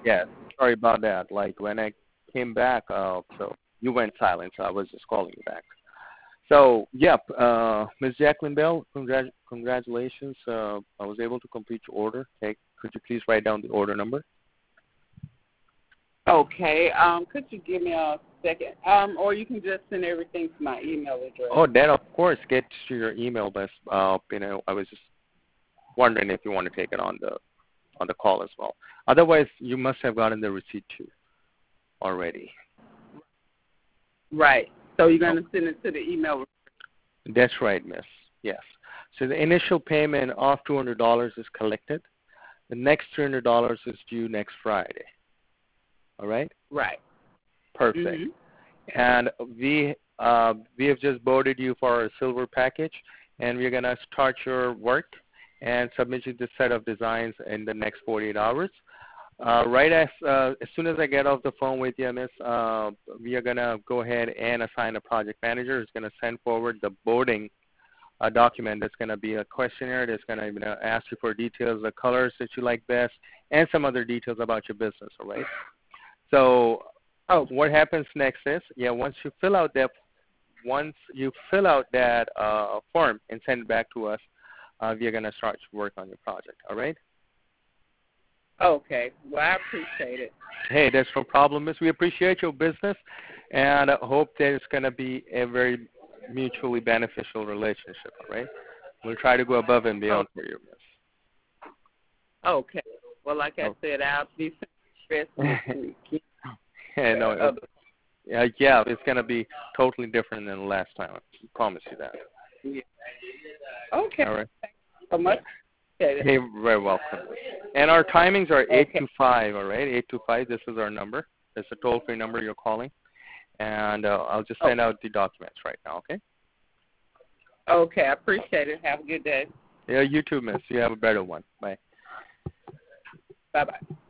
Yeah, sorry about that. Like when I came back, so you went silent, so I was just calling you back. So, yep, Ms. Jacqueline Bell, congratulations. I was able to complete your order. Okay, could you please write down the order number? Okay. Could you give me a second? Or you can just send everything to my email address. Oh, that of course gets to your email, but I was just wondering if you want to take it on the call as well. Otherwise, you must have gotten the receipt too already. Right. So you're Oh, going to send it to the email. that's right, miss. Yes. So the initial payment of $200 is collected. The next $300 is due next Friday. All right? Right. Perfect. Mhm. And we have just boarded you for our silver package, and we're gonna start your work and submit you the set of designs in the next 48 hours. Right as soon as I get off the phone with you, Miss, we are gonna go ahead and assign a project manager who's gonna send forward the boarding document. That's gonna be a questionnaire. That's gonna ask you for details, the colors that you like best, and some other details about your business. All right. So Oh, what happens next is, once you fill out that form and send it back to us, we are gonna start to work on your project. All right. okay. Well, I appreciate it. Hey, that's no problem, miss. We appreciate your business and hope that it's going to be a very mutually beneficial relationship, all right? We'll try to go above and Oh, beyond for you, miss. okay. Well, like I Oh. said, I'll be stressed next week. Yeah, no, Other. yeah, it's going to be totally different than the last time. I promise you that. Yeah. Okay. All right? So much. Okay. Hey, very welcome. And our timings are 8 Okay. to 5, all right? 8 to 5, this is our number. It's a toll-free number you're calling. And I'll just Oh, send out the documents right now, okay? okay. I appreciate it. Have a good day. Yeah, you too, miss. You have a better one. Bye. Bye-bye.